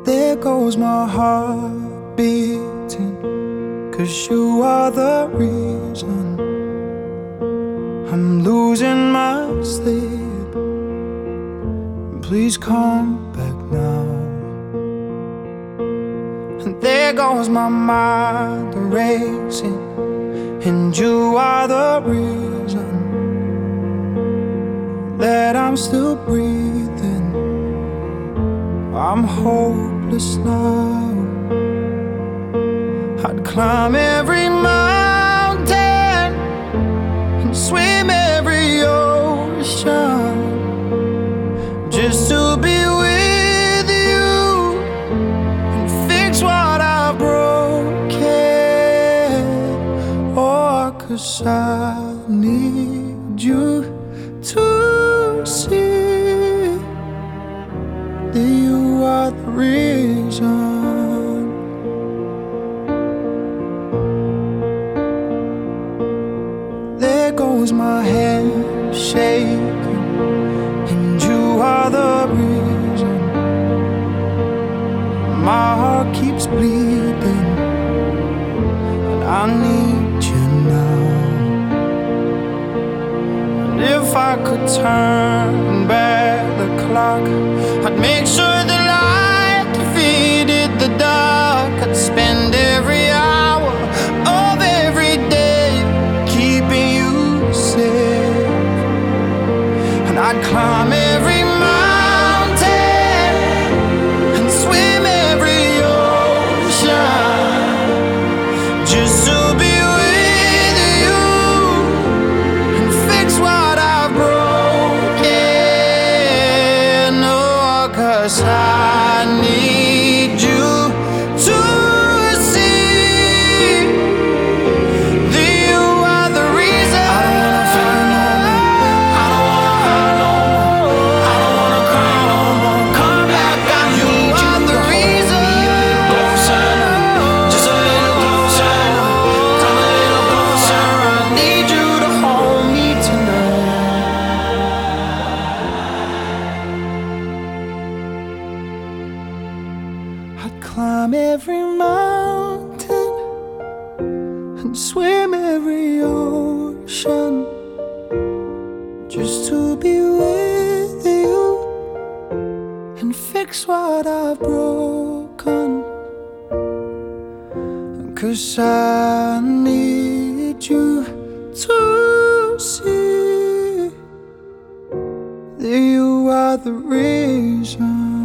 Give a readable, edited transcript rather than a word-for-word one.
There goes my heart beating, 'cause you are the reason I'm losing my sleep. Please come back now. And there goes my mind racing, and you are the reason that I'm still breathing. I'm hopeless now. I'd climb every mountain and swim every ocean just to be with you and fix what I've broken. Oh, 'cause I need you to see that you are the reason. There goes my hand shaking, and you are the reason. My heart keeps bleeding, and I need you now. And if I could turn back the clock, I'd make sure the light defeated the dark. I'd spend every hour of every day keeping you safe, and I'd climb every mountain and swim every ocean just to be with you and fix what I've broken. Oh, 'cause I need you to see that you are the reason. I don't wanna fight no more. I don't wanna hurt no more. I don't wanna cry no more. Come back, I need you are the reason. Closer, just a little closer. Come a little closer. I need you to hold me tonight. I'd climb every mountain and swim every ocean just to be with you and fix what I've broken. 'Cause I need you to see that you are the reason.